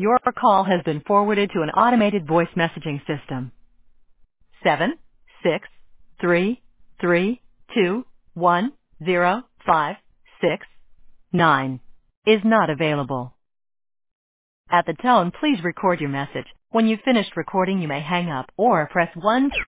Your call has been forwarded to an automated voice messaging system. 763321506 is not available. At the tone, please record your message. When you've finished recording, you may hang up or press 1.